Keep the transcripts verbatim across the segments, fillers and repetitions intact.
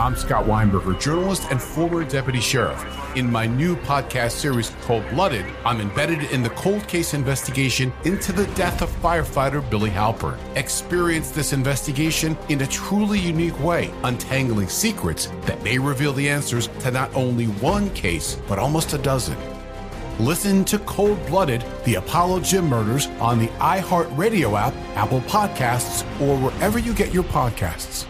I'm Scott Weinberger, journalist and former deputy sheriff. In my new podcast series, Cold Blooded, I'm embedded in the cold case investigation into the death of firefighter Billy Halpern. Experience this investigation in a truly unique way, untangling secrets that may reveal the answers to not only one case, but almost a dozen. Listen to Cold Blooded, the Apollo Gym Murders on the iHeartRadio app, Apple Podcasts, or wherever you get your podcasts.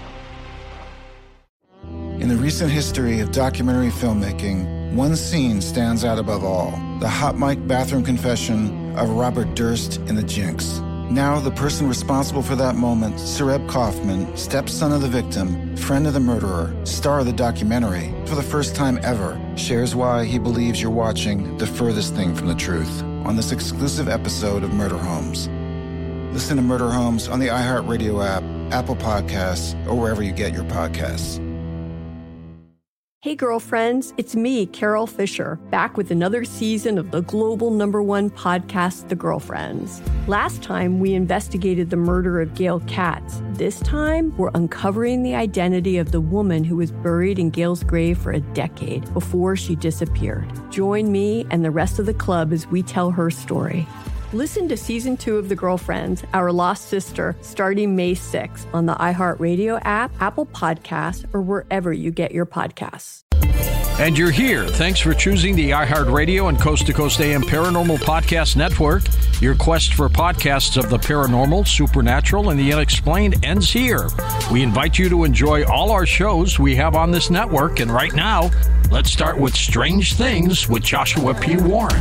In the recent history of documentary filmmaking, one scene stands out above all: the hot mic bathroom confession of Robert Durst in The Jinx. Now, the person responsible for that moment, Sareb Kaufman, stepson of the victim, friend of the murderer, star of the documentary, for the first time ever, shares why he believes you're watching the furthest thing from the truth on this exclusive episode of Murder Homes. Listen to Murder Homes on the iHeartRadio app, Apple Podcasts, or wherever you get your podcasts. Hey girlfriends, it's me, Carol Fisher, back with another season of the global number one podcast, The Girlfriends. Last time, we investigated the murder of Gail Katz. This time, we're uncovering the identity of the woman who was buried in Gail's grave for a decade before she disappeared. Join me and the rest of the club as we tell her story. Listen to Season two of The Girlfriends, Our Lost Sister, starting May sixth on the iHeartRadio app, Apple Podcasts, or wherever you get your podcasts. And you're here. Thanks for choosing the iHeartRadio and Coast to Coast A M Paranormal Podcast Network. Your quest for podcasts of the paranormal, supernatural, and the unexplained ends here. We invite you to enjoy all our shows we have on this network. And right now, let's start with Strange Things with Joshua P. Warren.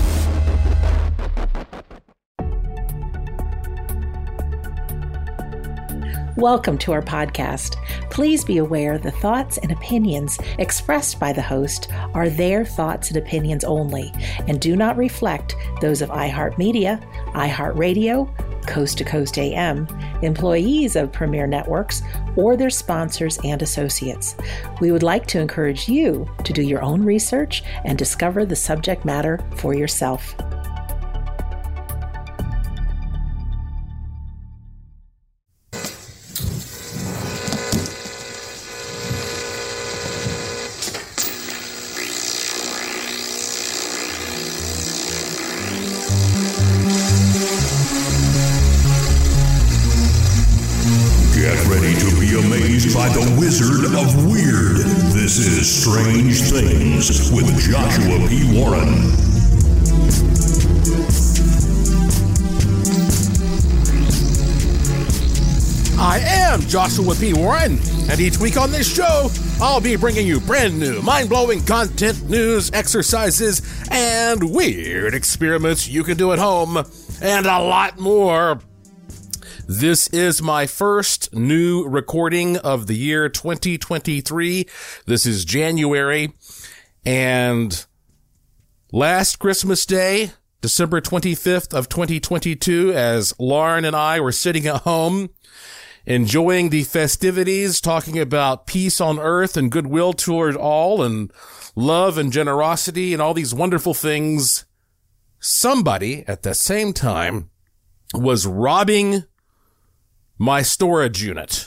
Welcome to our podcast. Please be aware the thoughts and opinions expressed by the host are their thoughts and opinions only and do not reflect those of iHeartMedia, iHeartRadio, Coast to Coast A M, employees of Premier Networks, or their sponsors and associates. We would like to encourage you to do your own research and discover the subject matter for yourself. By the Wizard of Weird. This is Strange Things with Joshua P. Warren. I am Joshua P. Warren, and each week on this show, I'll be bringing you brand new, mind-blowing content, news, exercises, and weird experiments you can do at home, and a lot more. This is my first new recording of the year twenty twenty-three. This is January, and last Christmas Day, December twenty-fifth of twenty twenty-two, as Lauren and I were sitting at home enjoying the festivities, talking about peace on earth and goodwill toward all and love and generosity and all these wonderful things, somebody at the same time was robbing my storage unit.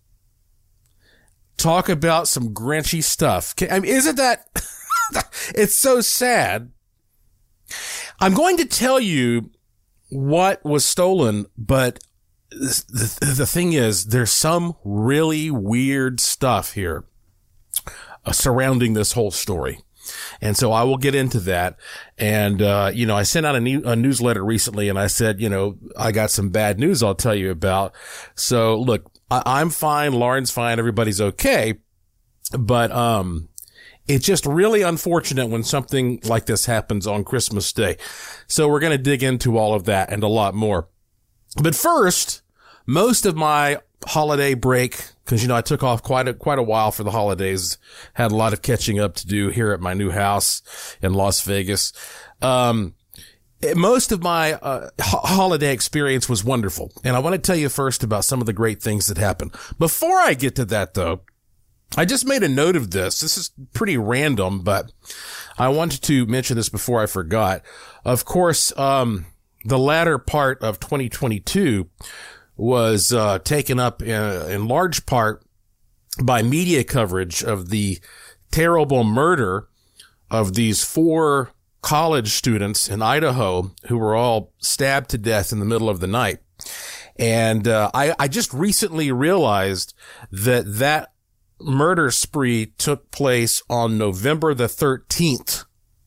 Talk about some Grinchy stuff. I mean, isn't that, it's so sad. I'm going to tell you what was stolen, but the, the thing is, there's some really weird stuff here uh, surrounding this whole story. And so I will get into that. And, uh, you know, I sent out a, new, a newsletter recently and I said, you know, I got some bad news I'll tell you about. So look, I, I'm fine. Lauren's fine. Everybody's okay. But, um, it's just really unfortunate when something like this happens on Christmas Day. So we're going to dig into all of that and a lot more. But first, most of my holiday break, because, you know, I took off quite a, quite a while for the holidays, had a lot of catching up to do here at my new house in Las Vegas. Um, most of my, uh, ho- holiday experience was wonderful. And I want to tell you first about some of the great things that happened. Before I get to that, though, I just made a note of this. This is pretty random, but I wanted to mention this before I forgot. Of course, um, the latter part of twenty twenty-two was uh taken up in, in large part by media coverage of the terrible murder of these four college students in Idaho who were all stabbed to death in the middle of the night. And uh, I, I just recently realized that that murder spree took place on November the thirteenth.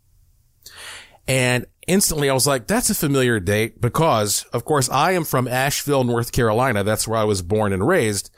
And instantly I was like, that's a familiar date because, of course, I am from Asheville, North Carolina. That's where I was born and raised.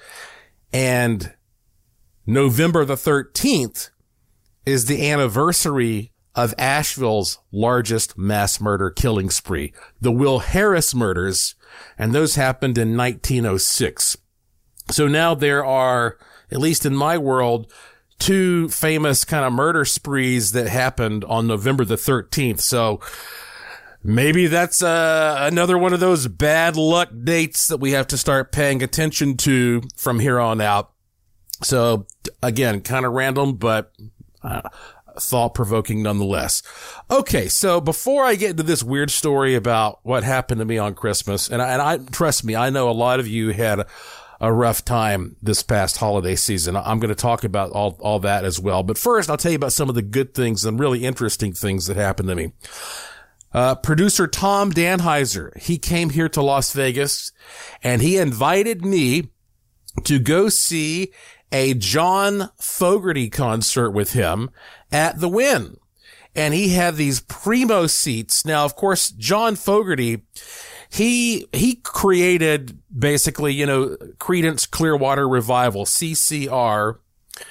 And November the thirteenth is the anniversary of Asheville's largest mass murder killing spree, the Will Harris murders, and those happened in nineteen oh six. So now there are, at least in my world, two famous kind of murder sprees that happened on November the thirteenth. So maybe that's uh, another one of those bad luck dates that we have to start paying attention to from here on out. So again, kind of random, but uh, thought-provoking nonetheless. Okay, so before I get into this weird story about what happened to me on Christmas, and I, and I trust me, I know a lot of you had a, a rough time this past holiday season. I'm going to talk about all, all that as well. But first, I'll tell you about some of the good things and really interesting things that happened to me. Uh, producer Tom Danheiser, he came here to Las Vegas and he invited me to go see a John Fogerty concert with him at the Wynn. And he had these primo seats. Now, of course, John Fogerty, he, he created basically, you know, Creedence Clearwater Revival, C C R.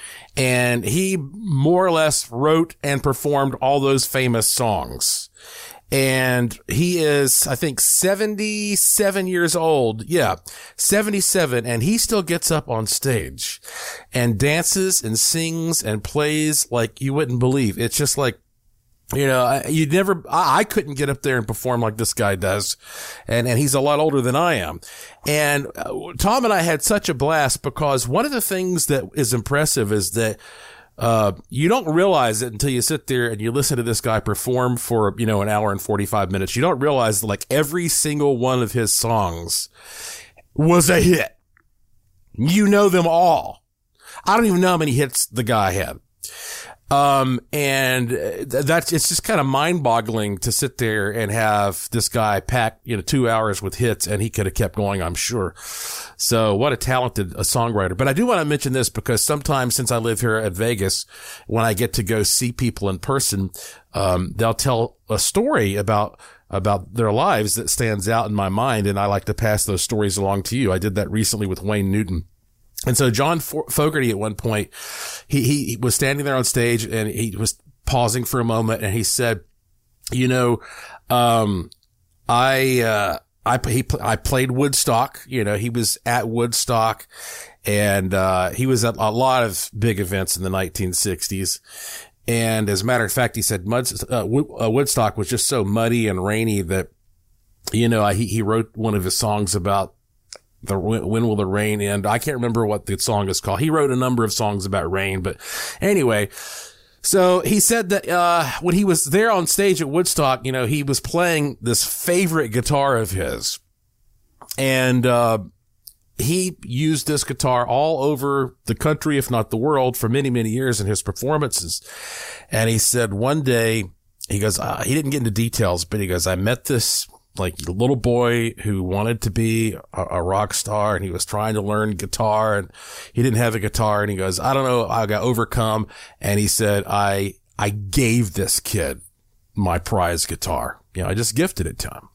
And he more or less wrote and performed all those famous songs. And he is, I think, seventy-seven years old. Yeah, seventy-seven. And he still gets up on stage and dances and sings and plays like you wouldn't believe. It's just like, you know, you'd never, I, I couldn't get up there and perform like this guy does. And, and he's a lot older than I am. And uh, Tom and I had such a blast because one of the things that is impressive is that Uh, you don't realize it until you sit there and you listen to this guy perform for, you know, an hour and forty-five minutes. You don't realize that, like, every single one of his songs was a hit. You know them all. I don't even know how many hits the guy had. Um, and that's, it's just kind of mind boggling to sit there and have this guy pack, you know, two hours with hits, and he could have kept going, I'm sure. So what a talented a songwriter. But I do want to mention this because sometimes since I live here at Vegas, when I get to go see people in person, um, they'll tell a story about about their lives that stands out in my mind. And I like to pass those stories along to you. I did that recently with Wayne Newton. And so John Fogerty at one point, he, he was standing there on stage and he was pausing for a moment and he said, you know, um, I, uh, I, he, I played Woodstock, you know, he was at Woodstock and, uh, he was at a lot of big events in the nineteen sixties. And as a matter of fact, he said Mud, uh, Woodstock was just so muddy and rainy that, you know, he, he wrote one of his songs about the when will the rain end? I can't remember what the song is called. He wrote a number of songs about rain, but anyway, so he said that, uh, when he was there on stage at Woodstock, you know, he was playing this favorite guitar of his and, uh, he used this guitar all over the country, if not the world, for many, many years in his performances. And he said one day, he goes, uh, he didn't get into details, but he goes, I met this like little boy who wanted to be a, a rock star and he was trying to learn guitar and he didn't have a guitar. And he goes, I don't know, I got overcome. And he said, I, I gave this kid my prize guitar. You know, I just gifted it to him.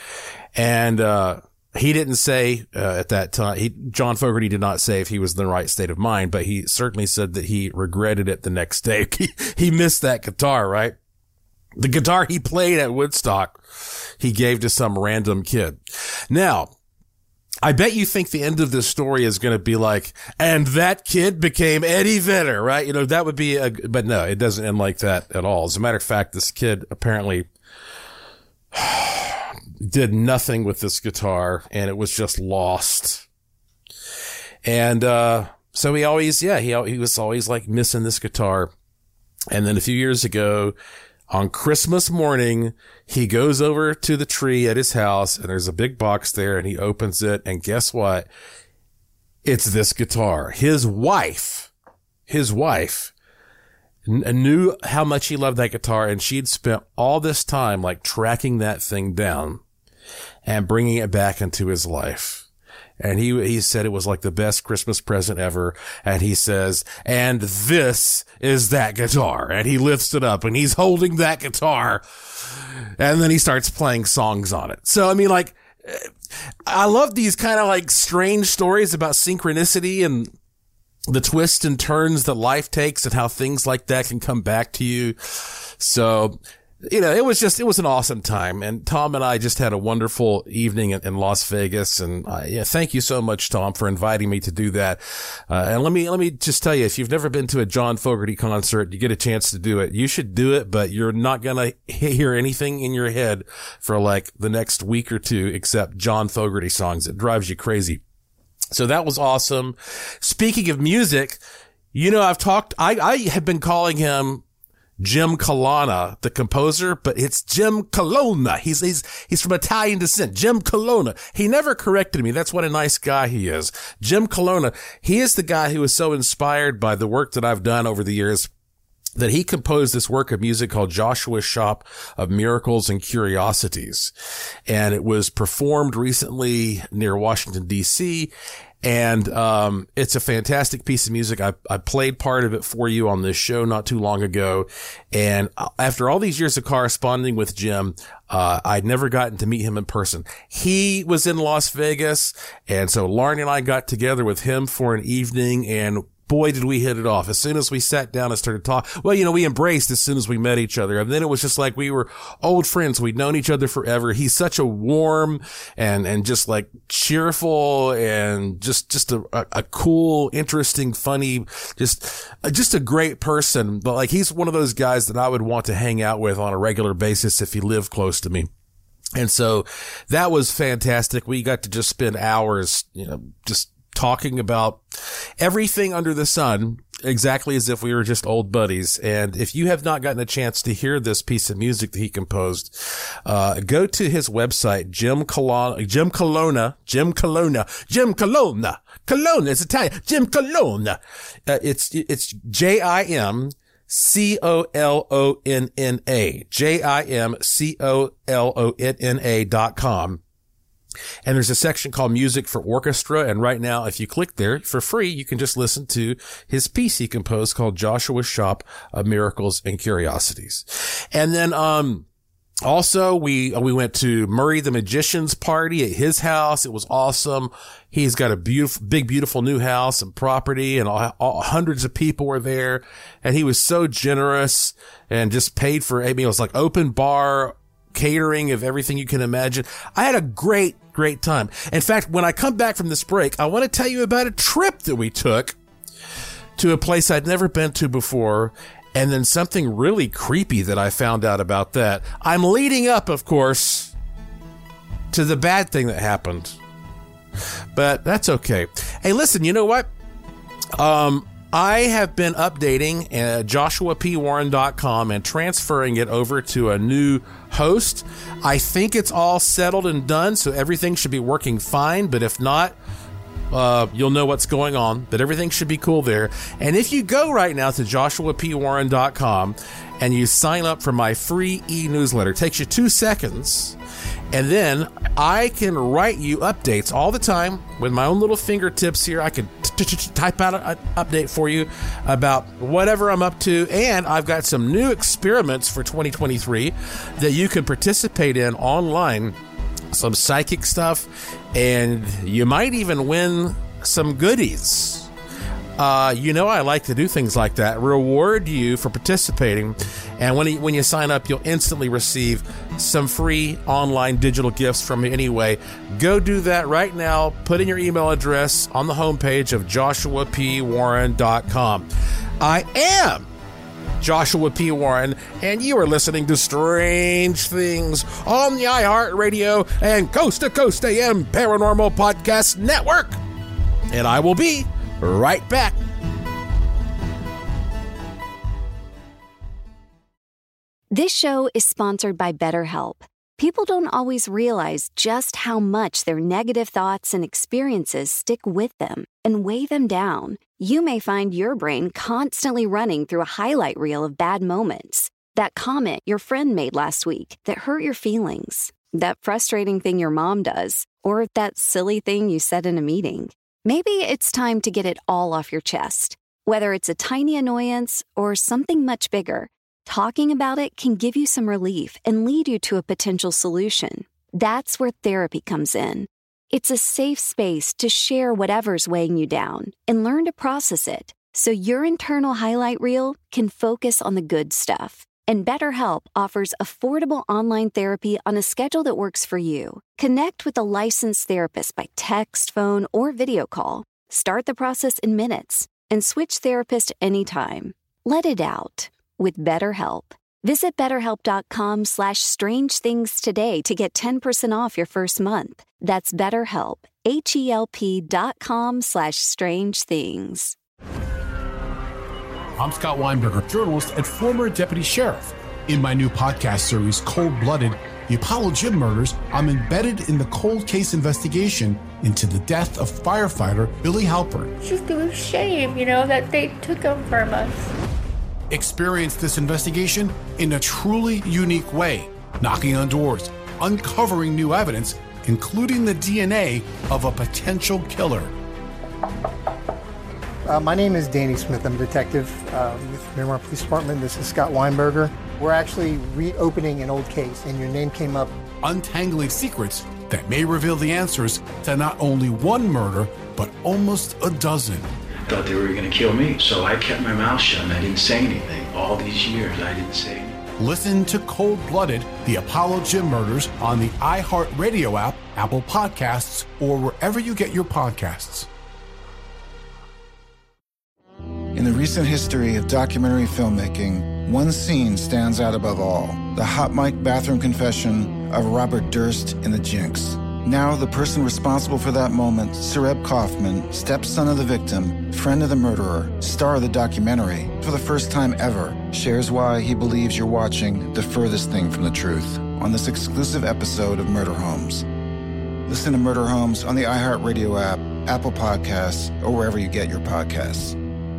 And, uh, he didn't say, uh, at that time, he, John Fogerty did not say if he was in the right state of mind, but he certainly said that he regretted it the next day. he, he missed that guitar, right? The guitar he played at Woodstock, he gave to some random kid. Now, I bet you think the end of this story is going to be like, and that kid became Eddie Vedder, right? You know, that would be a, but no, it doesn't end like that at all. As a matter of fact, this kid apparently did nothing with this guitar and it was just lost. And, uh, so he always, yeah, he, he was always like missing this guitar. And then a few years ago, on Christmas morning, he goes over to the tree at his house and there's a big box there and he opens it and guess what? it's this guitar. His wife, his wife n- knew how much he loved that guitar, and she'd spent all this time like tracking that thing down and bringing it back into his life. And he, he said it was like the best Christmas present ever. And he says, and this is that guitar. And he lifts it up and he's holding that guitar. And then he starts playing songs on it. So, I mean, like, I love these kind of like strange stories about synchronicity and the twists and turns that life takes and how things like that can come back to you. So, you know, it was just, it was an awesome time. And Tom and I just had a wonderful evening in, in Las Vegas. And uh, yeah, thank you so much, Tom, for inviting me to do that. Uh, and let me, let me just tell you, if you've never been to a John Fogerty concert, you get a chance to do it. You should do it, but you're not going to hear anything in your head for like the next week or two except John Fogerty songs. It drives you crazy. So that was awesome. Speaking of music, you know, I've talked, I, I have been calling him Jim Colonna, the composer, but it's Jim Colonna. He's, he's, he's from Italian descent. Jim Colonna. He never corrected me. That's what a nice guy he is. Jim Colonna. He is the guy who was so inspired by the work that I've done over the years that he composed this work of music called Joshua's Shop of Miracles and Curiosities. And it was performed recently near Washington, D C, and um it's a fantastic piece of music. I, I played part of it for you on this show not too long ago. And after all these years of corresponding with Jim, uh I'd never gotten to meet him in person. He was in Las Vegas, and so Lauren and I got together with him for an evening, and boy, did we hit it off. As soon as we sat down and started talking, well, you know, we embraced as soon as we met each other. And then it was just like we were old friends. We'd known each other forever. He's such a warm and, and just like cheerful and just, just a, a, a cool, interesting, funny, just, just a great person. But like, he's one of those guys that I would want to hang out with on a regular basis if he lived close to me. And so that was fantastic. We got to just spend hours, you know, just talking about everything under the sun, exactly as if we were just old buddies. And if you have not gotten a chance to hear this piece of music that he composed, uh, go to his website, Jim Colonna, Jim Colonna, Jim Colonna, Jim Colonna, Colonna, it's Italian, Jim Colonna. Uh, it's, it's J I M C O L O N N A, J I M C O L O N N A dot com. And there's a section called Music for Orchestra. And right now, if you click there for free, you can just listen to his piece he composed called Joshua's Shop of Miracles and Curiosities. And then, um, also we, we went to Murray the Magician's party at his house. It was awesome. He's got a beautiful, big, beautiful new house and property, and all, all, hundreds of people were there. And he was so generous and just paid for, I mean, it was like open bar, catering of everything you can imagine. I had a great, great time. In fact, when I come back from this break, I want to tell you about a trip that we took to a place I'd never been to before, and then something really creepy that I found out about that. I'm leading up, of course, to the bad thing that happened, but that's okay. Hey, listen, you know what? Um, I have been updating uh, Joshua P Warren dot com and transferring it over to a new host. I think it's all settled and done, so everything should be working fine. But if not, uh, you'll know what's going on. But everything should be cool there. And if you go right now to Joshua P Warren dot com and you sign up for my free e-newsletter, it takes you two seconds. And then I can write you updates all the time with my own little fingertips here. I can t- t- t- type out an update for you about whatever I'm up to. And I've got some new experiments for twenty twenty-three that you can participate in online. Some psychic stuff. And you might even win some goodies. Uh, you know, I like to do things like that, reward you for participating. And when you, when you sign up, you'll instantly receive some free online digital gifts from me anyway. Go do that right now. Put in your email address on the homepage of Joshua P Warren dot com. I am Joshua P. Warren, and you are listening to Strange Things on the iHeartRadio and Coast to Coast A M Paranormal Podcast Network. And I will be right back. This show is sponsored by BetterHelp. People don't always realize just how much their negative thoughts and experiences stick with them. and weigh them down, you may find your brain constantly running through a highlight reel of bad moments. That comment your friend made last week that hurt your feelings. That frustrating thing your mom does. Or that silly thing you said in a meeting. Maybe it's time to get it all off your chest. Whether it's a tiny annoyance or something much bigger, talking about it can give you some relief and lead you to a potential solution. That's where therapy comes in. It's a safe space to share whatever's weighing you down and learn to process it so your internal highlight reel can focus on the good stuff. And BetterHelp offers affordable online therapy on a schedule that works for you. Connect with a licensed therapist by text, phone, or video call. Start the process in minutes and switch therapist anytime. Let it out with BetterHelp. Visit betterhelp.com slash strange things today to get ten percent off your first month. That's BetterHelp, H-E-L-P dot com slash strange things. I'm Scott Weinberger, journalist and former deputy sheriff. In my new podcast series, Cold Blooded, The Apollo Gym Murders, I'm embedded in the cold case investigation into the death of firefighter Billy Halpern. It's just a shame, you know, that they took him from us. Experience this investigation in a truly unique way, knocking on doors, uncovering new evidence, including the D N A of a potential killer. Uh, my name is Danny Smith. I'm a detective uh, with Miramar Police Department. This is Scott Weinberger. We're actually reopening an old case, and your name came up. Untangling secrets that may reveal the answers to not only one murder, but almost a dozen. I thought they were going to kill me, so I kept my mouth shut and I didn't say anything. All these years, I didn't say anything. Listen to Cold Blooded, The Apollo Gym Murders on the iHeartRadio app, Apple Podcasts, or wherever you get your podcasts. In the recent history of documentary filmmaking, one scene stands out above all: the hot mic bathroom confession of Robert Durst in The Jinx. Now, the person responsible for that moment, Sareb Kaufman, stepson of the victim, friend of the murderer, star of the documentary, for the first time ever, shares why he believes you're watching the furthest thing from the truth on this exclusive episode of Murder Homes. Listen to Murder Homes on the iHeartRadio app, Apple Podcasts, or wherever you get your podcasts.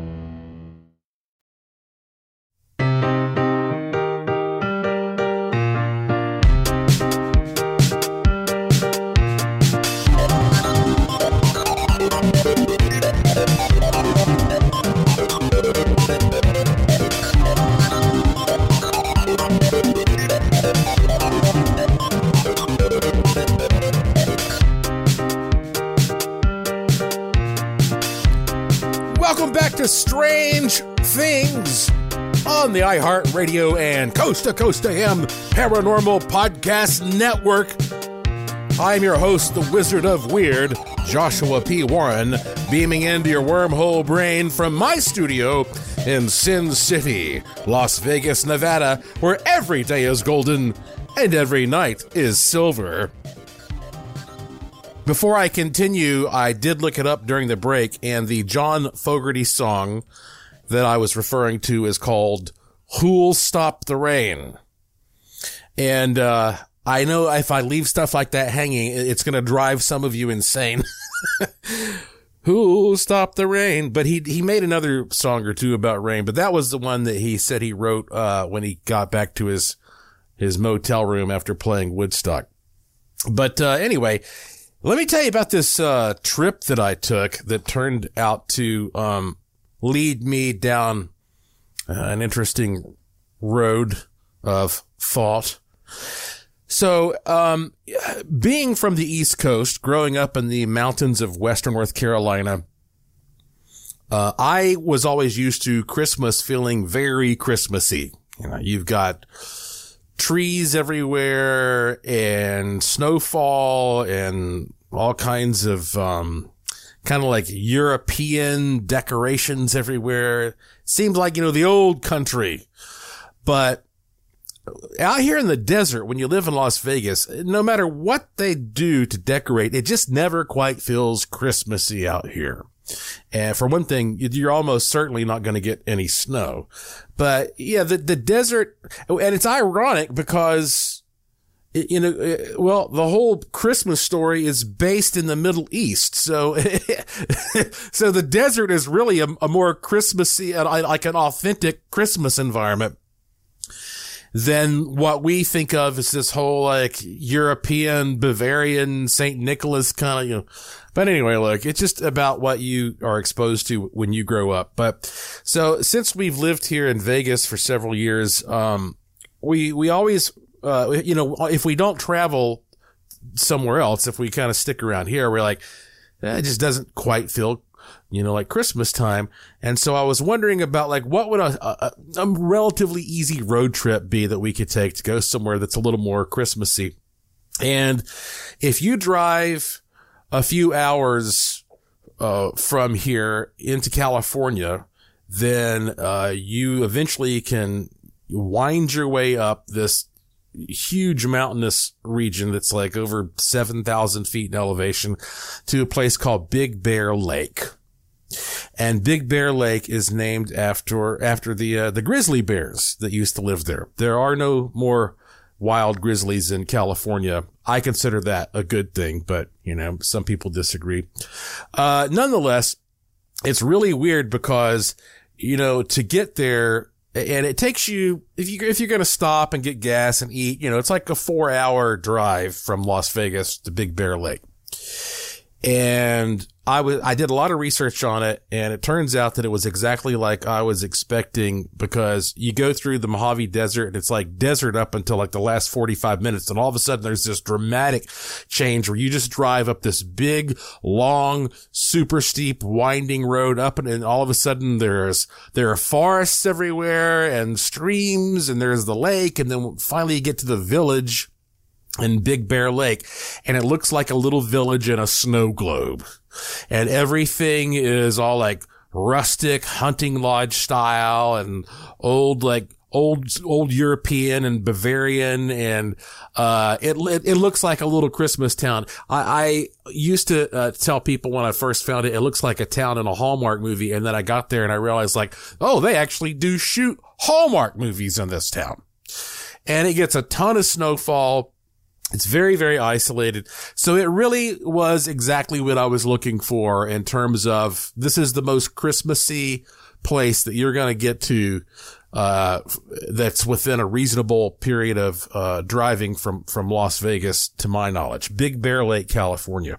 Welcome back to Strange Things on the iHeartRadio and Coast to Coast A M Paranormal Podcast Network. I'm your host, the Wizard of Weird, Joshua P. Warren, beaming into your wormhole brain from my studio in Sin City, Las Vegas, Nevada, where every day is golden and every night is silver. Before I continue, I did look it up during the break, and the John Fogerty song that I was referring to is called Who'll Stop the Rain? And uh I know if I leave stuff like that hanging, it's going to drive some of you insane. Who'll stop the rain? But he he made another song or two about rain, but that was the one that he said he wrote uh when he got back to his his motel room after playing Woodstock. But uh anyway, let me tell you about this uh trip that I took that turned out to um lead me down uh, an interesting road of thought. So, um being from the East Coast, growing up in the mountains of Western North Carolina, uh I was always used to Christmas feeling very Christmassy. You know, you've got trees everywhere and snowfall and all kinds of um kind of like European decorations everywhere. Seems like, you know, the old country. But out here in the desert, when you live in Las Vegas, no matter what they do to decorate, it just never quite feels Christmassy out here. And for one thing, you're almost certainly not going to get any snow. But yeah, the, the desert, and it's ironic because you know, well, the whole Christmas story is based in the Middle East. So, so the desert is really a, a more Christmassy, like an authentic Christmas environment than what we think of as this whole like European, Bavarian, Saint Nicholas kind of, you know. But anyway, look, it's just about what you are exposed to when you grow up. But so since we've lived here in Vegas for several years, um, we, we always, uh, you know, if we don't travel somewhere else, if we kind of stick around here, we're like, eh, it just doesn't quite feel, you know, like Christmas time. And so I was wondering about like, what would a, a, a relatively easy road trip be that we could take to go somewhere that's a little more Christmassy? And if you drive a few hours, uh, from here into California, then, uh, you eventually can wind your way up this huge mountainous region that's like over seven thousand feet in elevation to a place called Big Bear Lake. And Big Bear Lake is named after, after the, uh, the grizzly bears that used to live there. There are no more wild grizzlies in California. I consider that a good thing, but you know, some people disagree. Uh, nonetheless, it's really weird because, you know, to get there, and it takes you, if you, if you're going to stop and get gas and eat, you know, it's like a four hour drive from Las Vegas to Big Bear Lake. And I was, I did a lot of research on it, and it turns out that it was exactly like I was expecting, because you go through the Mojave Desert and it's like desert up until like the last forty-five minutes. And all of a sudden there's this dramatic change where you just drive up this big, long, super steep, winding road up, and, and all of a sudden there's, there are forests everywhere and streams, and there's the lake. And then finally you get to the village in Big Bear Lake, and it looks like a little village in a snow globe. And everything is all like rustic hunting lodge style and old, like old, old European and Bavarian. And, uh, it, it, it looks like a little Christmas town. I, I used to, uh, tell people when I first found it, it looks like a town in a Hallmark movie. And then I got there and I realized like, oh, they actually do shoot Hallmark movies in this town. And it gets a ton of snowfall. It's very, very isolated. So it really was exactly what I was looking for in terms of this is the most Christmassy place that you're going to get to, uh, that's within a reasonable period of, uh, driving from, from Las Vegas to my knowledge. Big Bear Lake, California.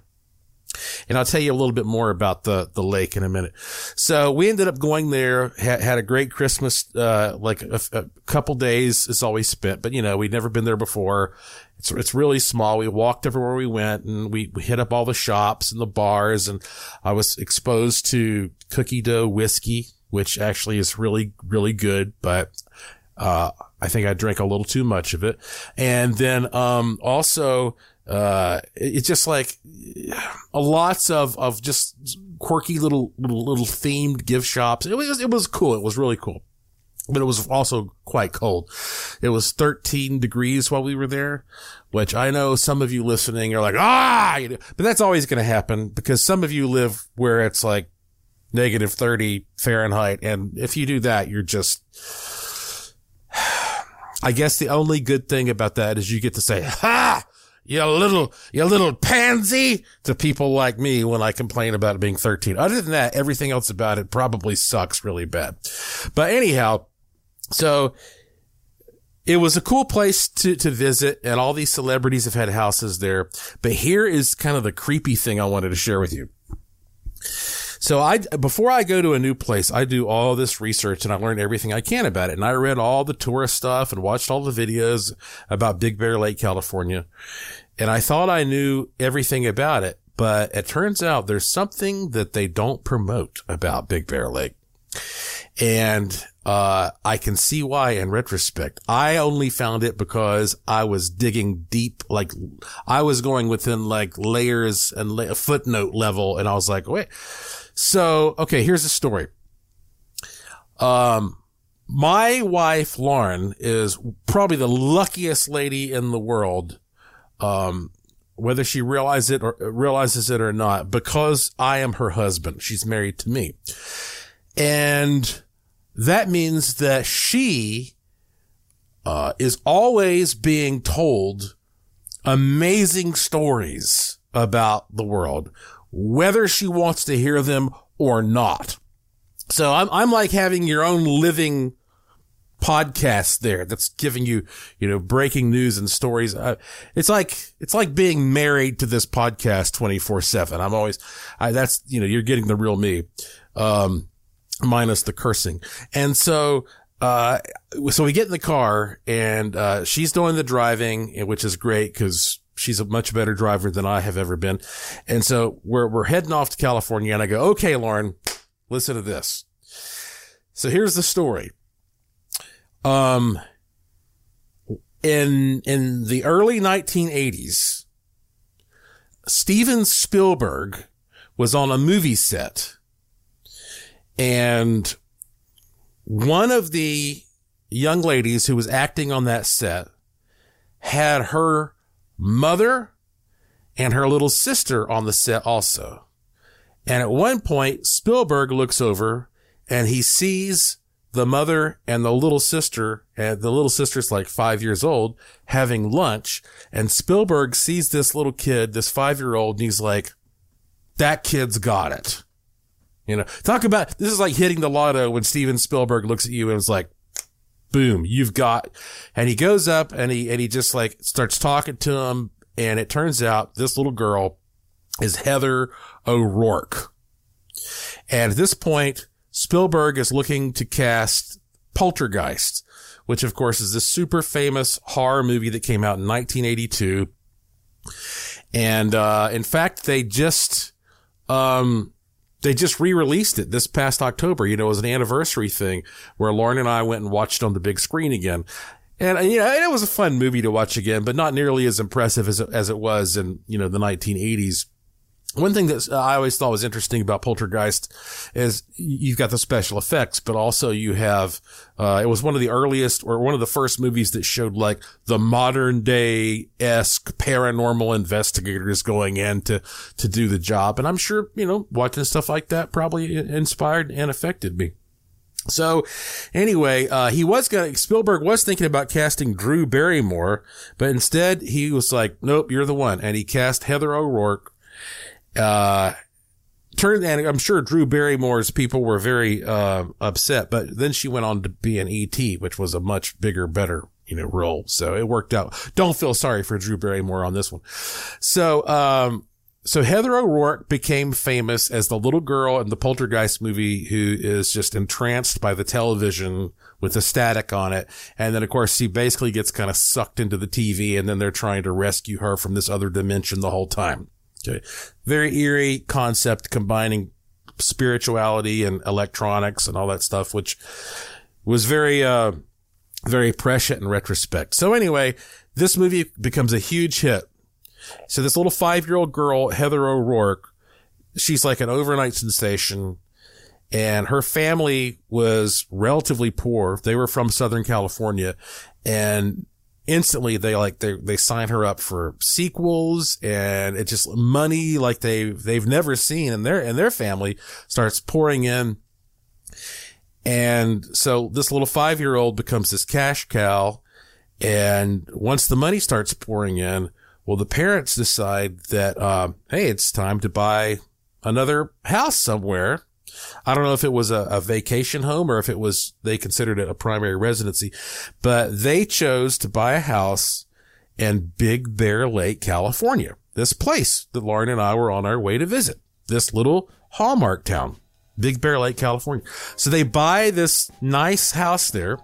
And I'll tell you a little bit more about the, the lake in a minute. So we ended up going there, had, had a great Christmas, uh, like a, a couple days is always spent, but you know, we'd never been there before. It's, it's really small. We walked everywhere we went, and we, we hit up all the shops and the bars, and I was exposed to cookie dough whiskey, which actually is really, really good, but, uh, I think I drank a little too much of it. And then, um, also, uh, it's just like a lots of, of just quirky little, little, little themed gift shops. It was, it was cool. It was really cool. But it was also quite cold. It was thirteen degrees while we were there, which I know some of you listening are like, ah, but that's always going to happen because some of you live where it's like negative thirty Fahrenheit. And if you do that, you're just, I guess the only good thing about that is you get to say, ha, you little, you little pansy to people like me when I complain about it being thirteen. Other than that, everything else about it probably sucks really bad. But anyhow, so it was a cool place to, to visit, and all these celebrities have had houses there. But here is kind of the creepy thing I wanted to share with you. So I, before I go to a new place, I do all this research and I learn everything I can about it. And I read all the tourist stuff and watched all the videos about Big Bear Lake, California. And I thought I knew everything about it, but it turns out there's something that they don't promote about Big Bear Lake. And, uh, I can see why in retrospect. I only found it because I was digging deep, like I was going within like layers and la- footnote level. And I was like, wait. So, okay, here's the story. Um, my wife, Lauren, is probably the luckiest lady in the world. Um, whether she realizes it or realizes it or not, because I am her husband. She's married to me. And that means that she, uh, is always being told amazing stories about the world, whether she wants to hear them or not. So I'm, I'm like having your own living podcast there that's giving you, you know, breaking news and stories. Uh, it's like, it's like being married to this podcast twenty-four seven. I'm always, I, that's, you know, you're getting the real me, um, minus the cursing. And so, uh, so we get in the car and, uh, she's doing the driving, which is great because she's a much better driver than I have ever been. And so we're, we're heading off to California and I go, okay, Lauren, listen to this. So here's the story. Um, in, in the early nineteen eighties, Steven Spielberg was on a movie set and one of the young ladies who was acting on that set had her mother and her little sister on the set also. And at one point, Spielberg looks over and he sees the mother and the little sister, and the little sister's like five years old, having lunch. And Spielberg sees this little kid, this five-year-old, and he's like, that kid's got it. You know, talk about, this is like hitting the lotto when Steven Spielberg looks at you and is like, boom, you've got, and he goes up and he, and he just like starts talking to him. And it turns out this little girl is Heather O'Rourke. And at this point, Spielberg is looking to cast Poltergeist, which of course is this super famous horror movie that came out in nineteen eighty-two. And, uh, in fact, they just, um, they just re-released it this past October. You know, it was an anniversary thing where Lauren and I went and watched it on the big screen again. And, you know, it was a fun movie to watch again, but not nearly as impressive as it, as it was in, you know, the nineteen eighties. One thing that I always thought was interesting about Poltergeist is you've got the special effects, but also you have, uh, it was one of the earliest or one of the first movies that showed like the modern day-esque paranormal investigators going in to, to do the job. And I'm sure, you know, watching stuff like that probably inspired and affected me. So anyway, uh, he was going to, Spielberg was thinking about casting Drew Barrymore, but instead he was like, nope, you're the one. And he cast Heather O'Rourke. Uh, turned, and I'm sure Drew Barrymore's people were very, uh, upset, but then she went on to be an E T, which was a much bigger, better, you know, role. So it worked out. Don't feel sorry for Drew Barrymore on this one. So, um, so Heather O'Rourke became famous as the little girl in the Poltergeist movie who is just entranced by the television with the static on it. And then, of course, she basically gets kind of sucked into the T V, and then they're trying to rescue her from this other dimension the whole time. Okay. Very eerie concept combining spirituality and electronics and all that stuff, which was very, uh, very prescient in retrospect. So anyway, this movie becomes a huge hit. So this little five-year-old girl, Heather O'Rourke, she's like an overnight sensation, and her family was relatively poor. They were from Southern California, and instantly they like, they, they sign her up for sequels, and it's just money like they, they've never seen, and their, and their family starts pouring in. And so this little five-year-old becomes this cash cow. And once the money starts pouring in, well, the parents decide that, um, hey, it's time to buy another house somewhere. I don't know if it was a, a vacation home or if it was, they considered it a primary residency, but they chose to buy a house in Big Bear Lake, California. This place that Lauren and I were on our way to visit, this little Hallmark town, Big Bear Lake, California. So they buy this nice house there,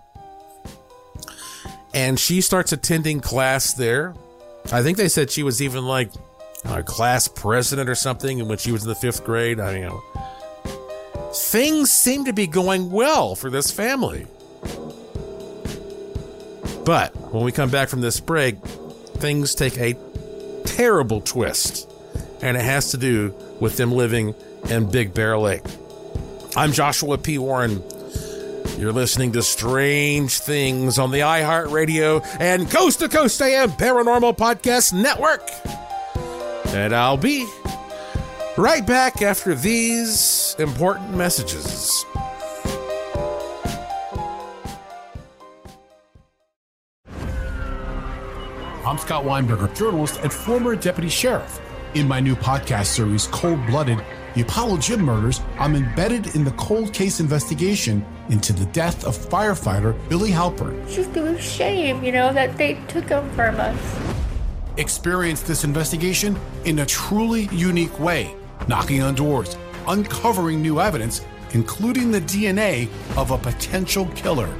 and she starts attending class there. I think they said she was even like a class president or something when she was in the fifth grade. I mean, you know, things seem to be going well for this family. But when we come back from this break, things take a terrible twist, and it has to do with them living in Big Bear Lake. I'm Joshua P. Warren. You're listening to Strange Things on the iHeartRadio and Coast to Coast A M Paranormal Podcast Network. And I'll be right back after these important messages. I'm Scott Weinberger, journalist and former deputy sheriff. In my new podcast series, Cold Blooded, The Apollo Gym Murders, I'm embedded in the cold case investigation into the death of firefighter Billy Halpern. It's just a shame, you know, that they took him from us. Experience this investigation in a truly unique way, knocking on doors, uncovering new evidence, including the D N A of a potential killer.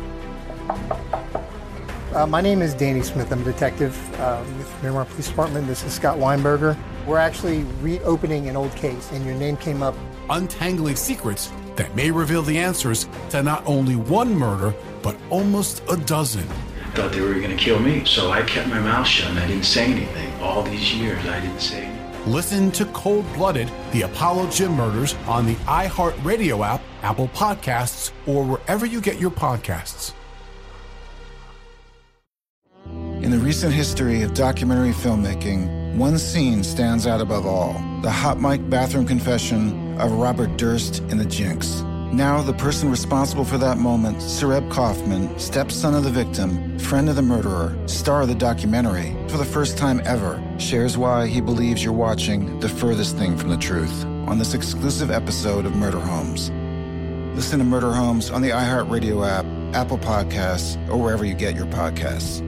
Uh, my name is Danny Smith. I'm a detective uh, with Miramar Police Department. This is Scott Weinberger. We're actually reopening an old case, and your name came up. Untangling secrets that may reveal the answers to not only one murder, but almost a dozen. I thought they were going to kill me, so I kept my mouth shut and I didn't say anything. All these years, I didn't say anything. Listen to Cold Blooded, The Apollo Gym Murders on the iHeartRadio app, Apple Podcasts, or wherever you get your podcasts. In the recent history of documentary filmmaking, one scene stands out above all. The hot mic bathroom confession of Robert Durst in The Jinx. Now, the person responsible for that moment, Sareb Kaufman, stepson of the victim, friend of the murderer, star of the documentary, for the first time ever, shares why he believes you're watching the furthest thing from the truth on this exclusive episode of Murder Homes. Listen to Murder Homes on the iHeartRadio app, Apple Podcasts, or wherever you get your podcasts.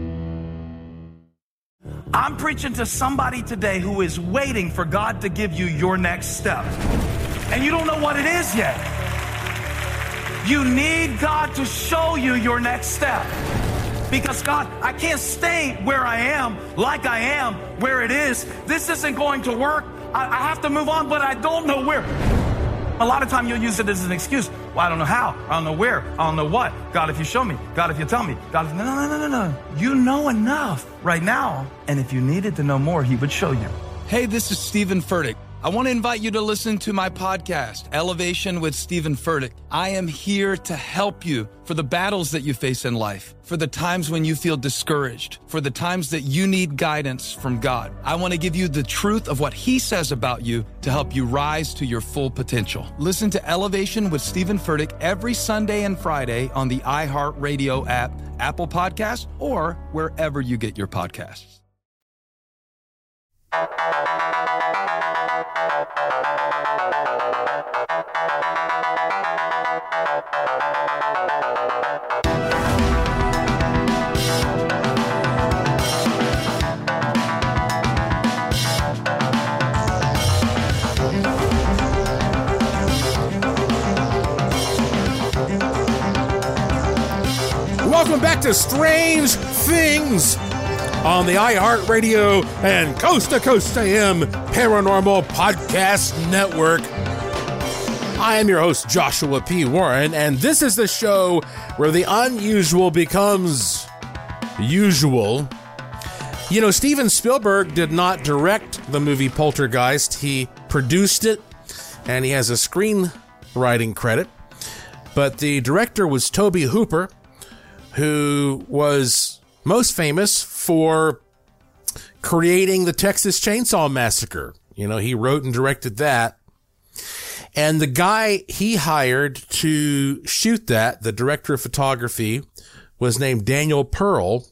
I'm preaching to somebody today who is waiting for God to give you your next step. And you don't know what it is yet. You need God to show you your next step. Because God, I can't stay where I am, like I am, where it is. This isn't going to work. I, I have to move on, but I don't know where. A lot of time you'll use it as an excuse. Well, I don't know how. I don't know where. I don't know what. God, if you show me. God, if you tell me. God, if... No, no, no, no, no. You know enough right now. And if you needed to know more, he would show you. Hey, this is Stephen Furtick. I want to invite you to listen to my podcast, Elevation with Stephen Furtick. I am here to help you for the battles that you face in life, for the times when you feel discouraged, for the times that you need guidance from God. I want to give you the truth of what he says about you to help you rise to your full potential. Listen to Elevation with Stephen Furtick every Sunday and Friday on the iHeartRadio app, Apple Podcasts, or wherever you get your podcasts. Welcome back to Strange Things on the iHeartRadio and Coast to Coast A M Paranormal Podcast Network. I am your host, Joshua P. Warren, and this is the show where the unusual becomes usual. You know, Steven Spielberg did not direct the movie Poltergeist. He produced it, and he has a screenwriting credit. But the director was Tobe Hooper, who was most famous for creating the Texas Chainsaw Massacre. You know, he wrote and directed that. And the guy he hired to shoot that, the director of photography, was named Daniel Pearl.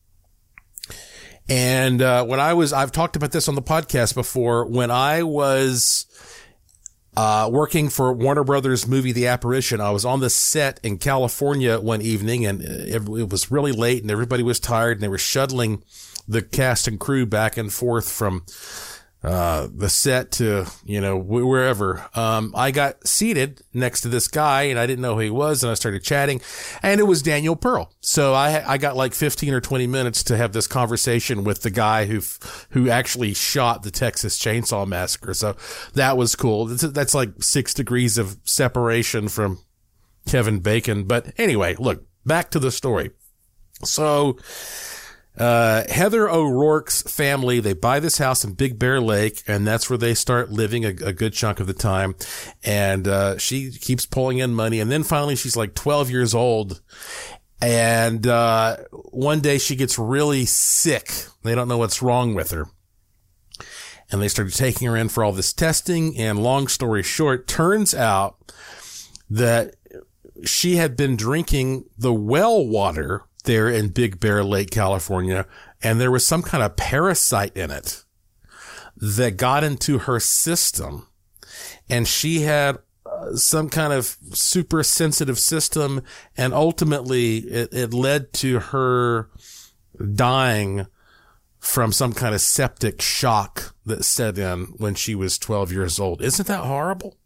And uh, when I was, I've talked about this on the podcast before, when I was uh working for Warner Brothers movie The Apparition, I was on the set in California one evening, and it, it was really late and everybody was tired, and they were shuttling the cast and crew back and forth from uh the set to, you know, wherever. Um I got seated next to this guy, and I didn't know who he was, and I started chatting, and it was Daniel Pearl. So I I got like fifteen or twenty minutes to have this conversation with the guy who who actually shot the Texas Chainsaw Massacre. So that was cool. That's, that's like six degrees of separation from Kevin Bacon. But anyway, look, back to the story. So Uh, Heather O'Rourke's family, they buy this house in Big Bear Lake, and that's where they start living a, a good chunk of the time. And, uh, she keeps pulling in money. And then finally she's like twelve years old. And, uh, one day she gets really sick. They don't know what's wrong with her. And they started taking her in for all this testing. And long story short, turns out that she had been drinking the well water there in Big Bear Lake, California, and there was some kind of parasite in it that got into her system, and she had uh, some kind of super sensitive system, and ultimately it, it led to her dying from some kind of septic shock that set in when she was twelve years old. Isn't that horrible?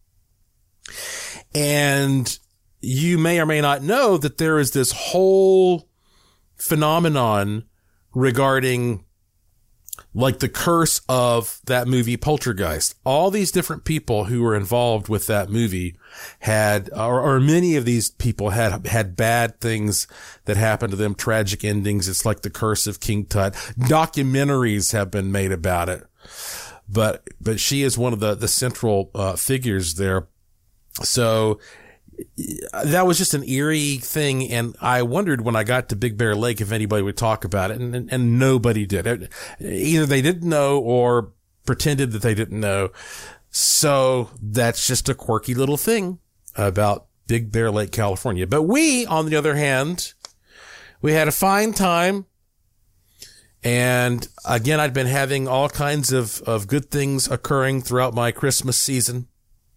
And you may or may not know that there is this whole phenomenon regarding like the curse of that movie Poltergeist. All these different people who were involved with that movie had, or, or many of these people had, had bad things that happened to them, tragic endings. It's like the curse of King Tut. Documentaries have been made about it, but, but she is one of the, the central, uh, figures there. So that was just an eerie thing. And I wondered when I got to Big Bear Lake if anybody would talk about it. And, and, and nobody did. Either they didn't know or pretended that they didn't know. So that's just a quirky little thing about Big Bear Lake, California. But we, on the other hand, we had a fine time. And again, I'd been having all kinds of, of good things occurring throughout my Christmas season.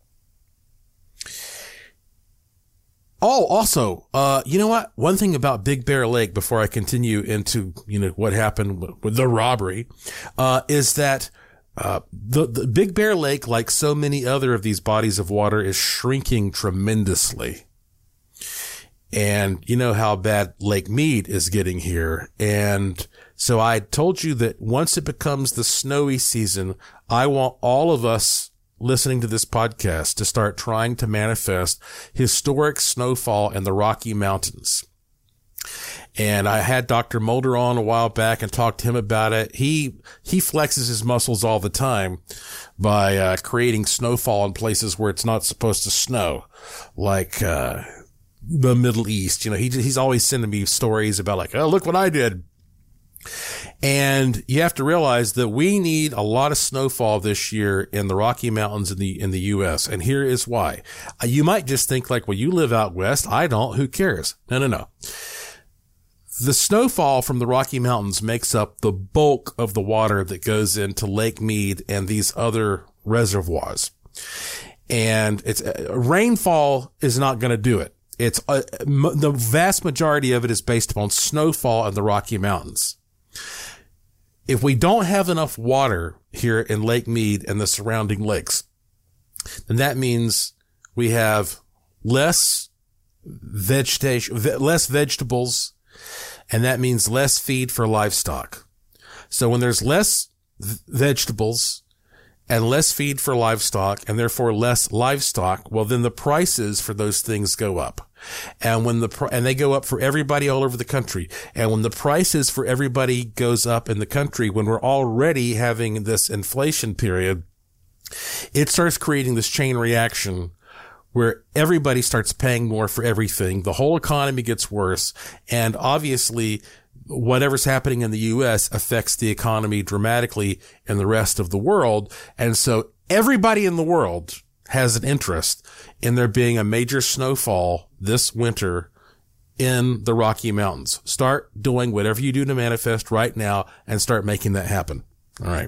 Oh, also, uh, you know what? One thing about Big Bear Lake before I continue into, you know, what happened with, with the robbery, uh, is that, uh, the, the Big Bear Lake, like so many other of these bodies of water, is shrinking tremendously. And you know how bad Lake Mead is getting here. And so I told you that once it becomes the snowy season, I want all of us listening to this podcast to start trying to manifest historic snowfall in the Rocky Mountains. And I had Doctor Mulder on a while back and talked to him about it. He, he flexes his muscles all the time by, uh, creating snowfall in places where it's not supposed to snow, like, uh, the Middle East. You know, he, he's always sending me stories about like, oh, look what I did. And you have to realize that we need a lot of snowfall this year in the Rocky Mountains in the, in the U S. And here is why. You might just think like, well, you live out west. I don't. Who cares? No, no, no. The snowfall from the Rocky Mountains makes up the bulk of the water that goes into Lake Mead and these other reservoirs. And it's uh, rainfall is not going to do it. It's uh, m- the vast majority of it is based upon snowfall in the Rocky Mountains. If we don't have enough water here in Lake Mead and the surrounding lakes, then that means we have less vegetation, less vegetables, and that means less feed for livestock. So when there's less vegetables and less feed for livestock and therefore less livestock, well, then the prices for those things go up. And when the, and they go up for everybody all over the country. And when the prices for everybody goes up in the country, when we're already having this inflation period, it starts creating this chain reaction where everybody starts paying more for everything. The whole economy gets worse. And obviously, whatever's happening in the U S affects the economy dramatically in the rest of the world. And so everybody in the world has an interest in there being a major snowfall this winter in the Rocky Mountains. Start doing whatever you do to manifest right now and start making that happen. All right.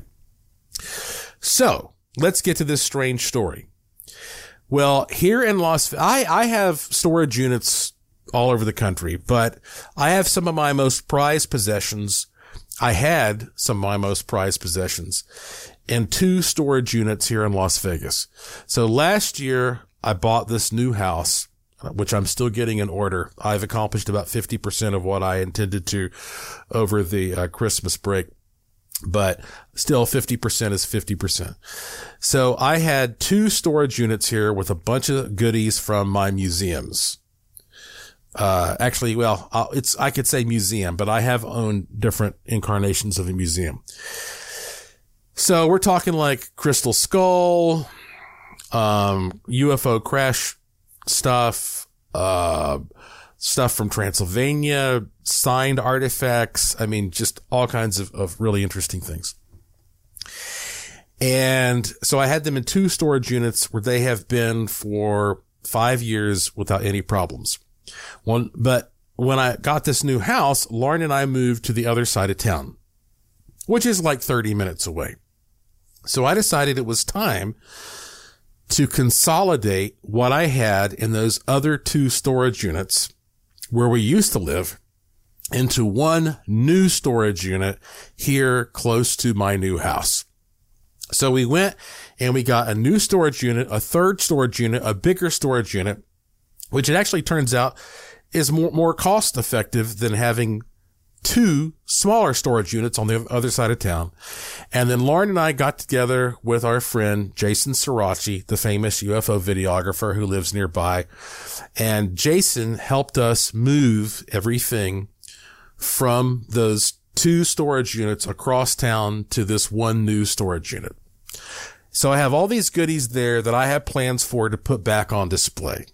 So let's get to this strange story. Well, here in Las Vegas, I, I have storage units all over the country, but I have some of my most prized possessions. I had some of my most prized possessions in two storage units here in Las Vegas. So last year I bought this new house, which I'm still getting in order. I've accomplished about fifty percent of what I intended to over the uh, Christmas break, but still fifty percent is fifty percent. So I had two storage units here with a bunch of goodies from my museums. Uh, actually, well, I'll, it's, I could say museum, but I have owned different incarnations of a museum. So we're talking like Crystal Skull, um, U F O crash stuff, uh, stuff from Transylvania, signed artifacts. I mean, just all kinds of, of really interesting things. And so I had them in two storage units where they have been for five years without any problems. One, but when I got this new house, Lauren and I moved to the other side of town, which is like thirty minutes away. So I decided it was time to consolidate what I had in those other two storage units where we used to live into one new storage unit here close to my new house. So we went and we got a new storage unit, a third storage unit, a bigger storage unit, which it actually turns out is more, more cost effective than having two smaller storage units on the other side of town. And then Lauren and I got together with our friend Jason Sirachi, the famous U F O videographer who lives nearby. And Jason helped us move everything from those two storage units across town to this one new storage unit. So I have all these goodies there that I have plans for to put back on display.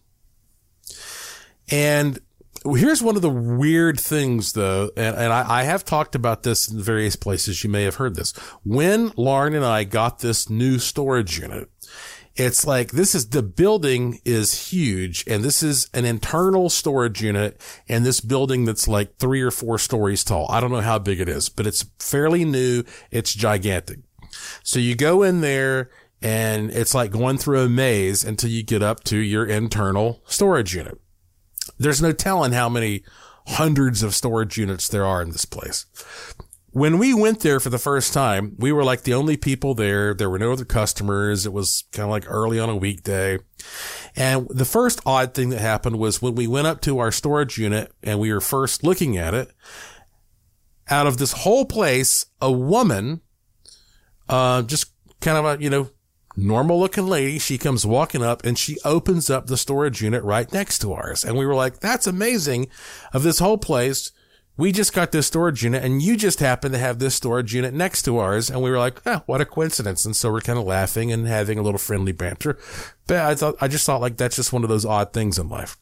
And here's one of the weird things, though, and, and I, I have talked about this in various places. You may have heard this. When Lauren and I got this new storage unit, it's like this is the building is huge, and this is an internal storage unit in this building that's like three or four stories tall. I don't know how big it is, but it's fairly new. It's gigantic. So you go in there and it's like going through a maze until you get up to your internal storage unit. There's no telling how many hundreds of storage units there are in this place. When we went there for the first time, we were like the only people there. There were no other customers. It was kind of like early on a weekday. And the first odd thing that happened was when we went up to our storage unit and we were first looking at it, out of this whole place, a woman, uh, just kind of a, you know, normal looking lady, she comes walking up and she opens up the storage unit right next to ours. And we were like, that's amazing. Of this whole place, we just got this storage unit and you just happen to have this storage unit next to ours. And we were like, oh, what a coincidence. And so we're kind of laughing and having a little friendly banter. But I thought, I just thought like that's just one of those odd things in life.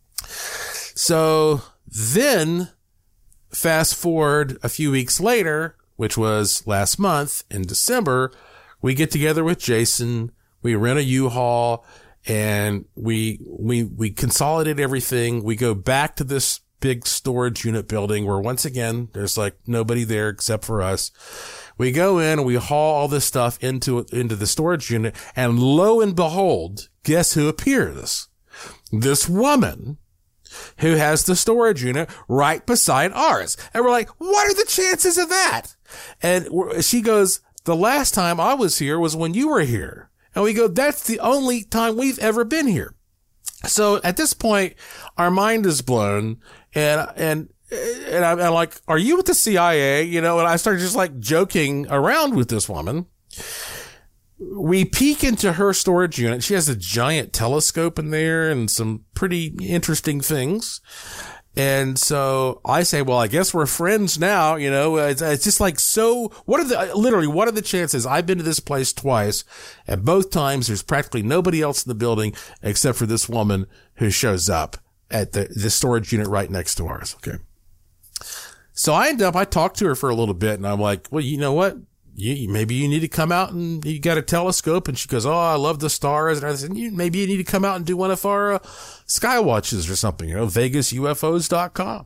So then fast forward a few weeks later, which was last month in December, we get together with Jason, we rent a U-Haul, and we, we, we consolidate everything. We go back to this big storage unit building where once again, there's like nobody there except for us. We go in and we haul all this stuff into, into the storage unit, and lo and behold, guess who appears? This woman who has the storage unit right beside ours. And we're like, what are the chances of that? And she goes, the last time I was here was when you were here. And we go, that's the only time we've ever been here. So at this point, our mind is blown. And, and, and I'm, I'm like, are you with the C I A? You know, and I started just like joking around with this woman. We peek into her storage unit. She has a giant telescope in there and some pretty interesting things. And so I say, well, I guess we're friends now. You know, it's, it's just like, so what are the, literally, what are the chances? I've been to this place twice, and both times there's practically nobody else in the building except for this woman who shows up at the, the storage unit right next to ours. Okay. So I end up, I talked to her for a little bit and I'm like, well, you know what? You, maybe you need to come out and you got a telescope. And she goes, oh, I love the stars. And I said, maybe you need to come out and do one of our uh, sky watches or something, you know, Vegas U F Os dot com.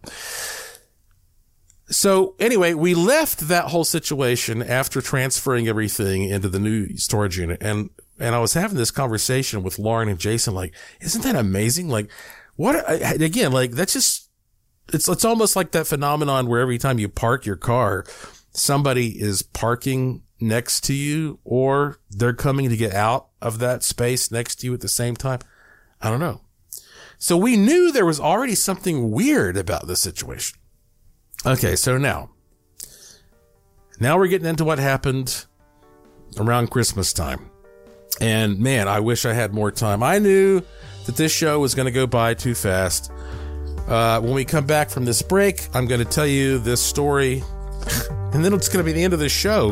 So anyway, we left that whole situation after transferring everything into the new storage unit. And, and I was having this conversation with Lauren and Jason, like, isn't that amazing? Like, what, again, like, that's just, it's, it's almost like that phenomenon where every time you park your car, somebody is parking next to you or they're coming to get out of that space next to you at the same time. I don't know. So we knew there was already something weird about the situation. Okay. So now, now we're getting into what happened around Christmas time. And man, I wish I had more time. I knew that this show was going to go by too fast. Uh, when we come back from this break, I'm going to tell you this story. And then it's going to be the end of the show.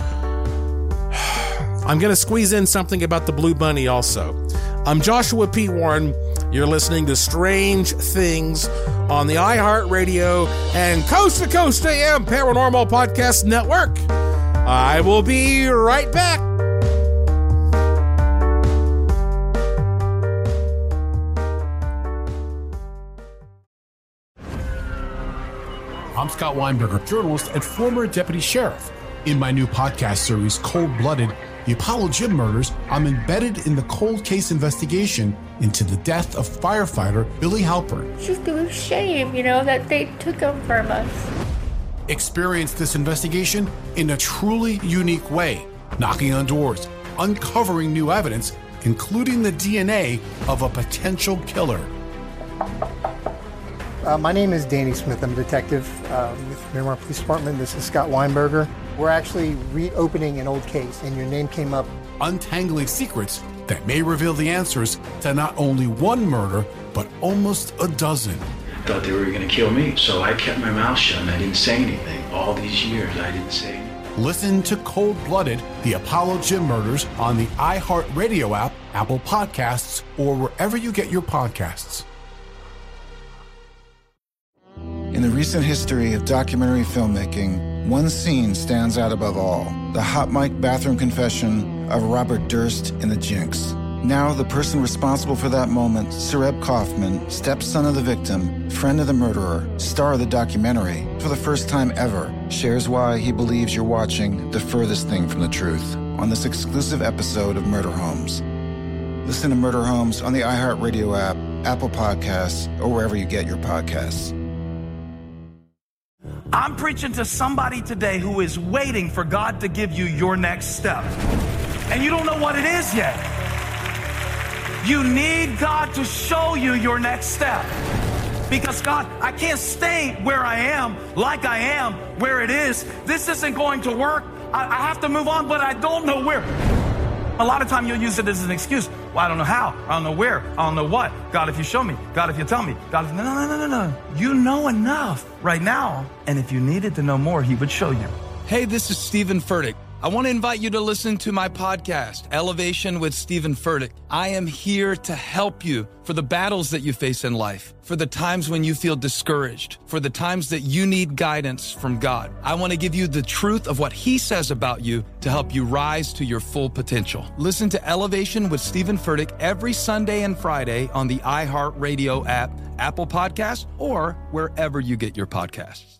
I'm going to squeeze in something about the Blue Bunny also. I'm Joshua P. Warren. You're listening to Strange Things on the iHeartRadio and Coast to Coast A M Paranormal Podcast Network. I will be right back. I'm Scott Weinberger, journalist and former deputy sheriff. In my new podcast series, Cold Blooded, The Apollo Gym Murders, I'm embedded in the cold case investigation into the death of firefighter Billy Halpern. It's just a shame, you know, that they took him from us. Experience this investigation in a truly unique way, knocking on doors, uncovering new evidence, including the D N A of a potential killer. Uh, my name is Danny Smith. I'm a detective uh, with Miramar Police Department. This is Scott Weinberger. We're actually reopening an old case, and your name came up. Untangling secrets that may reveal the answers to not only one murder, but almost a dozen. I thought they were going to kill me, so I kept my mouth shut and I didn't say anything. All these years, I didn't say anything. Listen to Cold Blooded, The Apollo Gym Murders on the iHeartRadio app, Apple Podcasts, or wherever you get your podcasts. In the recent history of documentary filmmaking, one scene stands out above all. The hot mic bathroom confession of Robert Durst in The Jinx. Now the person responsible for that moment, Sareb Kaufman, stepson of the victim, friend of the murderer, star of the documentary, for the first time ever, shares why he believes you're watching the furthest thing from the truth on this exclusive episode of Murder Homes. Listen to Murder Homes on the iHeartRadio app, Apple Podcasts, or wherever you get your podcasts. I'm preaching to somebody today who is waiting for God to give you your next step. And you don't know what it is yet. You need God to show you your next step. Because God, I can't stay where I am, like I am, where it is. This isn't going to work. I, I have to move on, but I don't know where. A lot of time you'll use it as an excuse. Well, I don't know how. I don't know where. I don't know what. God, if you show me. God, if you tell me. God, if... No, no, no, no, no. You know enough right now. And if you needed to know more, he would show you. Hey, this is Stephen Furtick. I want to invite you to listen to my podcast, Elevation with Stephen Furtick. I am here to help you for the battles that you face in life, for the times when you feel discouraged, for the times that you need guidance from God. I want to give you the truth of what he says about you to help you rise to your full potential. Listen to Elevation with Stephen Furtick every Sunday and Friday on the iHeartRadio app, Apple Podcasts, or wherever you get your podcasts.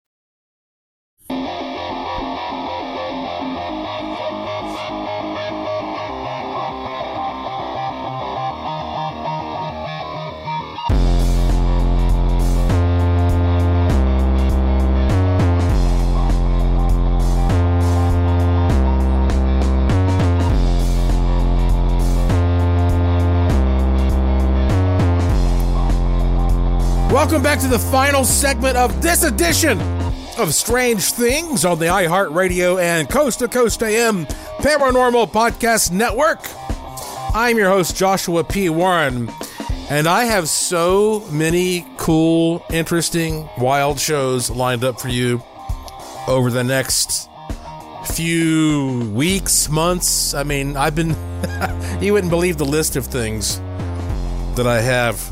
Welcome back to the final segment of this edition of Strange Things on the iHeartRadio and Coast to Coast A M Paranormal Podcast Network. I'm your host, Joshua P. Warren, and I have so many cool, interesting, wild shows lined up for you over the next few weeks, months. I mean, I've been, you wouldn't believe the list of things that I have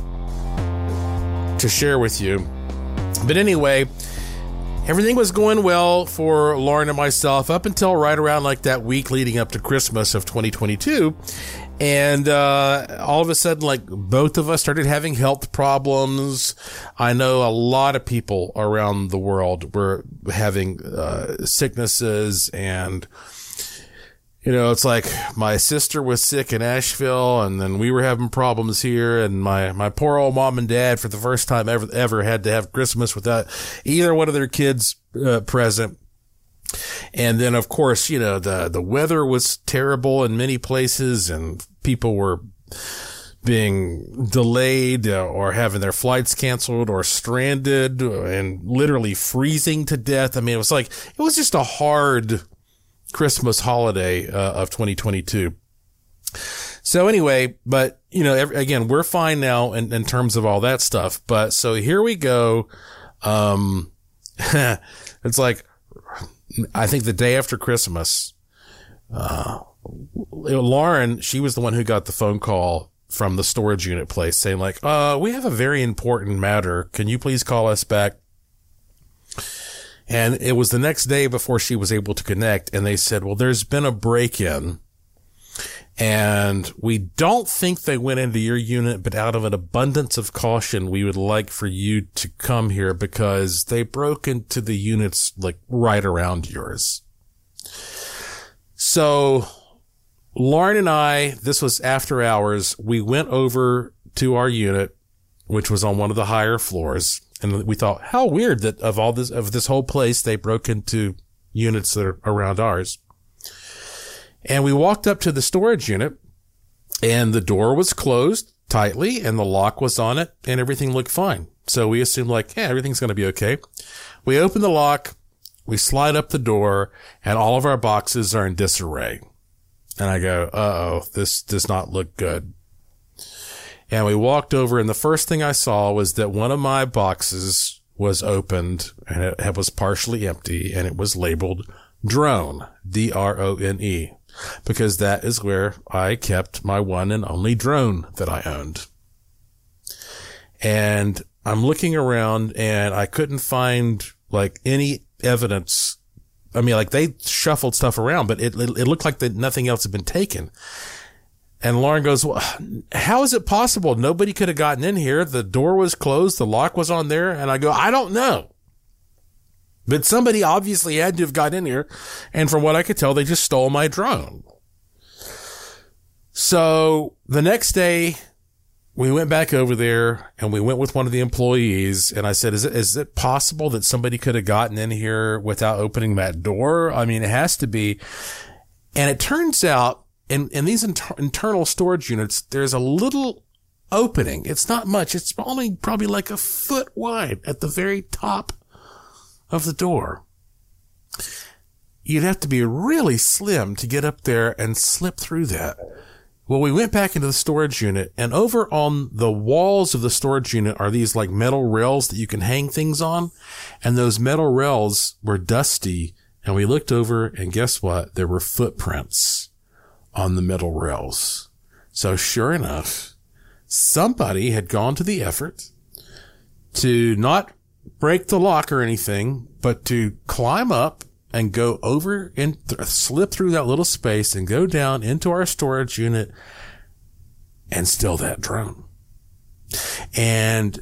to share with you. But anyway, everything was going well for Lauren and myself up until right around like that week leading up to Christmas of twenty twenty-two. And uh, all of a sudden, like, both of us started having health problems. I know a lot of people around the world were having uh, sicknesses, and you know, it's like my sister was sick in Asheville, and then we were having problems here, and my, my poor old mom and dad, for the first time ever, ever had to have Christmas without either one of their kids uh, present. And then, of course, you know, the, the weather was terrible in many places, and people were being delayed or having their flights canceled or stranded and literally freezing to death. I mean, it was like, it was just a hard Christmas holiday uh, of twenty twenty-two. So anyway, but you know, every, again, we're fine now in, in terms of all that stuff. But so here we go. Um, it's like, I think the day after Christmas, uh, Lauren, she was the one who got the phone call from the storage unit place saying like, uh, we have a very important matter. Can you please call us back? And it was the next day before she was able to connect, and they said, well, there's been a break-in, And we don't think they went into your unit, but out of an abundance of caution, we would like for you to come here because they broke into the units like right around yours. So Lauren and I, this was after hours, we went over to our unit, which was on one of the higher floors. And we thought, how weird that of all this, of this whole place, they broke into units that are around ours. And we walked up to the storage unit and the door was closed tightly and the lock was on it and everything looked fine. So we assumed like, yeah, everything's going to be okay. We open the lock, we slide up the door, and all of our boxes are in disarray. And I go, uh-oh, this does not look good. And we walked over, and the first thing I saw was that one of my boxes was opened, and it, it was partially empty, and it was labeled drone, D R O N E, because that is where I kept my one and only drone that I owned. And I'm looking around, and I couldn't find, like, any evidence. I mean, like, they shuffled stuff around, but it, it, it looked like that nothing else had been taken. And Lauren goes, well, how is it possible? Nobody could have gotten in here. The door was closed. The lock was on there. And I go, I don't know. But somebody obviously had to have gotten in here. And from what I could tell, they just stole my drone. So the next day we went back over there and we went with one of the employees. And I said, is it, is it possible that somebody could have gotten in here without opening that door? I mean, it has to be. And it turns out, In, in these inter- internal storage units, there's a little opening. It's not much. It's only probably like a foot wide at the very top of the door. You'd have to be really slim to get up there and slip through that. Well, we went back into the storage unit, and over on the walls of the storage unit are these like metal rails that you can hang things on. And those metal rails were dusty. And we looked over, and guess what? There were footprints on the metal rails. So sure enough, somebody had gone to the effort to not break the lock or anything, but to climb up and go over and th- slip through that little space and go down into our storage unit and steal that drone. And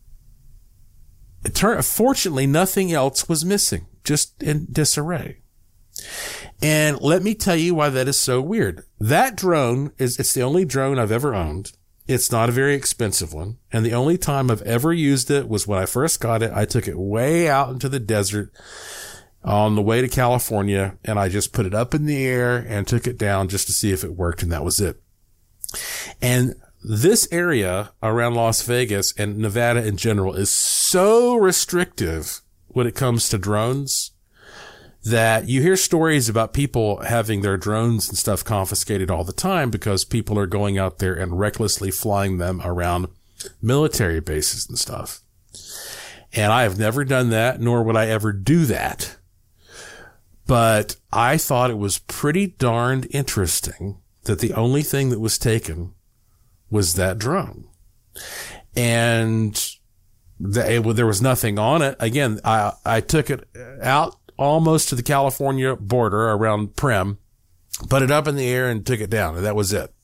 it turned, fortunately, nothing else was missing, just in disarray. And let me tell you why that is so weird. That drone is, it's the only drone I've ever owned. It's not a very expensive one. And the only time I've ever used it was when I first got it. I took it way out into the desert on the way to California, and I just put it up in the air and took it down just to see if it worked. And that was it. And this area around Las Vegas and Nevada in general is so restrictive when it comes to drones that you hear stories about people having their drones and stuff confiscated all the time because people are going out there and recklessly flying them around military bases and stuff. And I have never done that, nor would I ever do that. But I thought it was pretty darned interesting that the only thing that was taken was that drone. And the, it, there was nothing on it. Again, I, I took it out almost to the California border around Primm, put it up in the air and took it down. And that was it.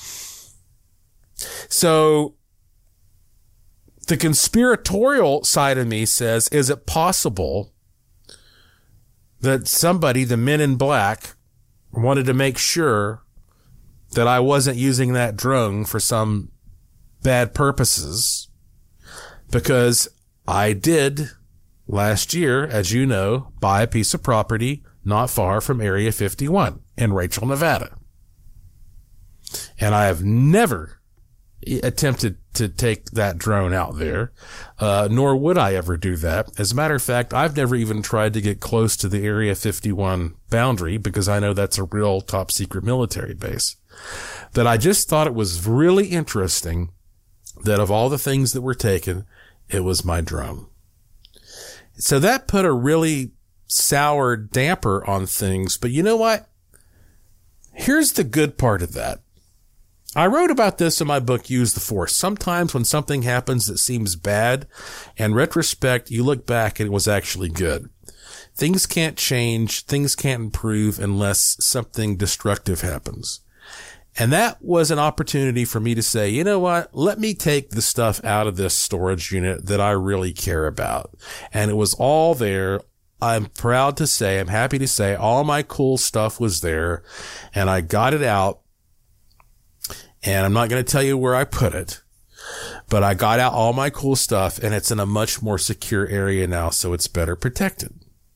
So the conspiratorial side of me says, is it possible that somebody, the men in black, wanted to make sure that I wasn't using that drone for some bad purposes? Because I did last year, as you know, buy a piece of property not far from Area fifty-one in Rachel, Nevada. And I have never attempted to take that drone out there, uh, nor would I ever do that. As a matter of fact, I've never even tried to get close to the Area fifty-one boundary because I know that's a real top secret military base. But I just thought it was really interesting that of all the things that were taken, it was my drone. So that put a really sour damper on things. But you know what? Here's the good part of that. I wrote about this in my book, Use the Force. Sometimes when something happens that seems bad, in retrospect, you look back and it was actually good. Things can't change, things can't improve unless something destructive happens. And that was an opportunity for me to say, you know what? Let me take the stuff out of this storage unit that I really care about. And it was all there. I'm proud to say, I'm happy to say all my cool stuff was there, and I got it out. And I'm not going to tell you where I put it, but I got out all my cool stuff, and it's in a much more secure area now, so it's better protected.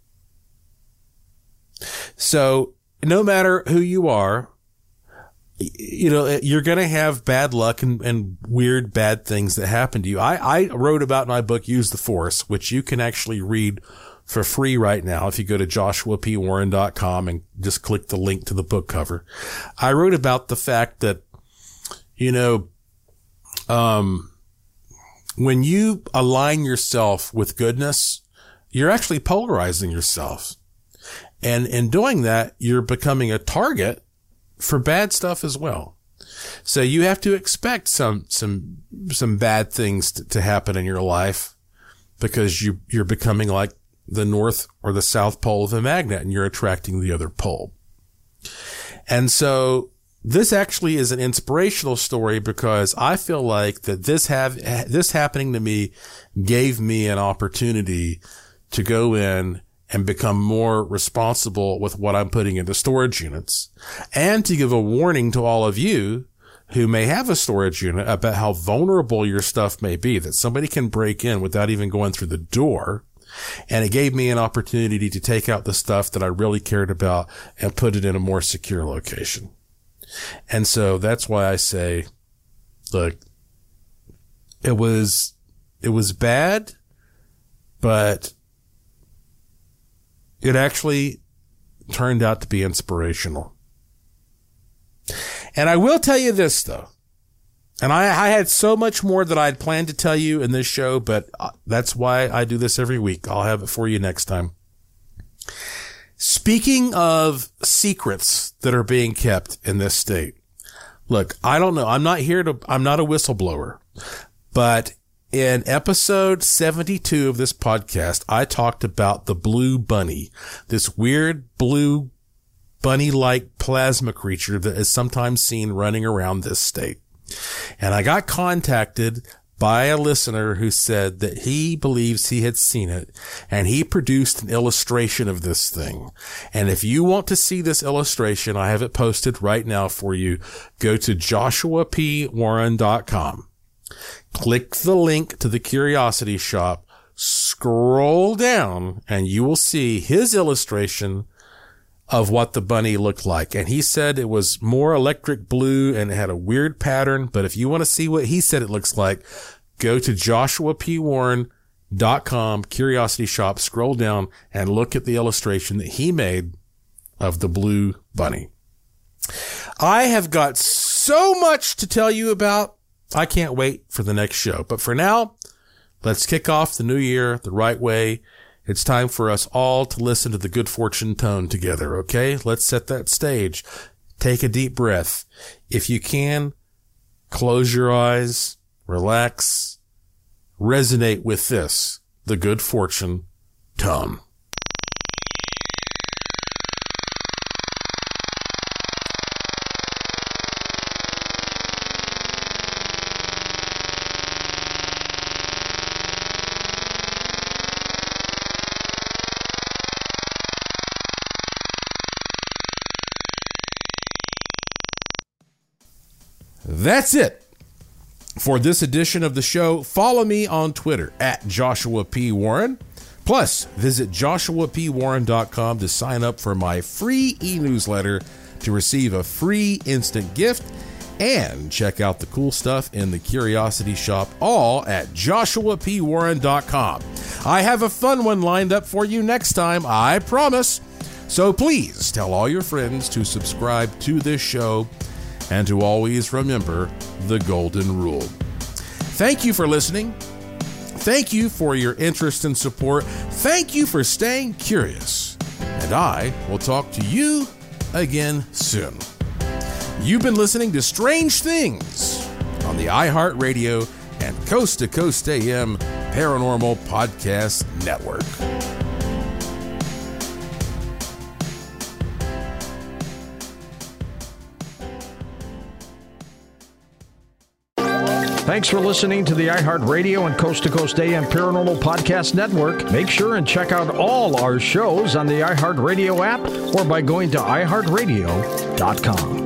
So no matter who you are, you know, you're going to have bad luck and, and weird, bad things that happen to you. I, I wrote about in my book, Use the Force, which you can actually read for free right now if you go to joshua p warren dot com and just click the link to the book cover. I wrote about the fact that, you know, um, when you align yourself with goodness, you're actually polarizing yourself. And in doing that, you're becoming a target for bad stuff as well. So you have to expect some, some, some bad things to, to happen in your life because you, you're becoming like the north or the south pole of a magnet, and you're attracting the other pole. And so this actually is an inspirational story because I feel like that this have, this happening to me gave me an opportunity to go in and become more responsible with what I'm putting into storage units, and to give a warning to all of you who may have a storage unit about how vulnerable your stuff may be, that somebody can break in without even going through the door. And it gave me an opportunity to take out the stuff that I really cared about and put it in a more secure location. And so that's why I say, look, it was, it was bad, but it actually turned out to be inspirational. And I will tell you this, though. And I, I had so much more that I had planned to tell you in this show, but that's why I do this every week. I'll have it for you next time. Speaking of secrets that are being kept in this state, look, I don't know. I'm not here to, I'm not a whistleblower, but in episode seventy-two of this podcast, I talked about the blue bunny, this weird blue bunny-like plasma creature that is sometimes seen running around this state. And I got contacted by a listener who said that he believes he had seen it, and he produced an illustration of this thing. And if you want to see this illustration, I have it posted right now for you. Go to joshua p warren dot com. Click the link to the Curiosity Shop, scroll down, and you will see his illustration of what the bunny looked like. And he said it was more electric blue and it had a weird pattern. But if you want to see what he said it looks like, go to joshua p warren dot com, Curiosity Shop, scroll down and look at the illustration that he made of the blue bunny. I have got so much to tell you about. I can't wait for the next show. But for now, let's kick off the new year the right way. It's time for us all to listen to the Good Fortune tone together, okay? Let's set that stage. Take a deep breath. If you can, close your eyes, relax, resonate with this, the Good Fortune tone. That's it for this edition of the show. Follow me on Twitter at Joshua P. Warren. Plus, visit joshua p warren dot com to sign up for my free e-newsletter to receive a free instant gift, and check out the cool stuff in the Curiosity Shop, all at joshua p warren dot com. I have a fun one lined up for you next time, I promise. So please tell all your friends to subscribe to this show, and to always remember the golden rule. Thank you for listening. Thank you for your interest and support. Thank you for staying curious. And I will talk to you again soon. You've been listening to Strange Things on the iHeartRadio and Coast to Coast A M Paranormal Podcast Network. Thanks for listening to the iHeartRadio and Coast to Coast A M Paranormal Podcast Network. Make sure and check out all our shows on the iHeartRadio app or by going to i heart radio dot com.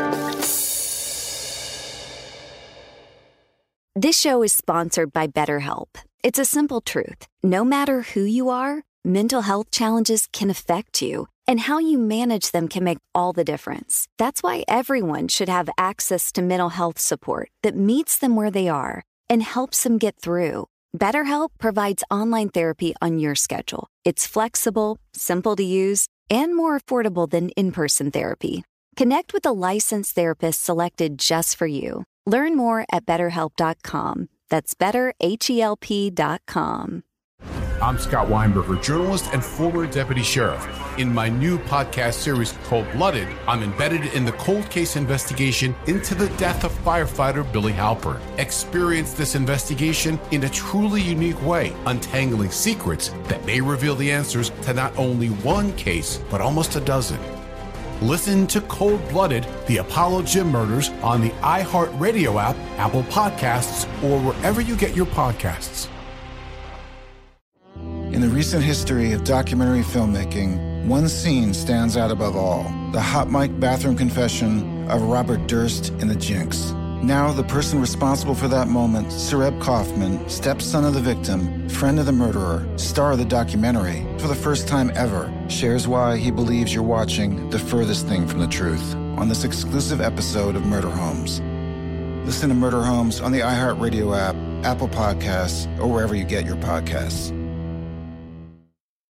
This show is sponsored by BetterHelp. It's a simple truth. No matter who you are, mental health challenges can affect you, and how you manage them can make all the difference. That's why everyone should have access to mental health support that meets them where they are and helps them get through. BetterHelp provides online therapy on your schedule. It's flexible, simple to use, and more affordable than in-person therapy. Connect with a licensed therapist selected just for you. Learn more at better help dot com. That's better help dot com. I'm Scott Weinberger, journalist and former deputy sheriff. In my new podcast series, Cold Blooded, I'm embedded in the cold case investigation into the death of firefighter Billy Halpern. Experience this investigation in a truly unique way, untangling secrets that may reveal the answers to not only one case, but almost a dozen. Listen to Cold Blooded, the Apollo Gym Murders on the iHeartRadio app, Apple Podcasts, or wherever you get your podcasts. In the recent history of documentary filmmaking, one scene stands out above all: the hot mic bathroom confession of Robert Durst in The Jinx. Now, the person responsible for that moment, Sareb Kaufman, stepson of the victim, friend of the murderer, star of the documentary, for the first time ever, shares why he believes you're watching the furthest thing from the truth on this exclusive episode of Murder Homes. Listen to Murder Homes on the iHeartRadio app, Apple Podcasts, or wherever you get your podcasts.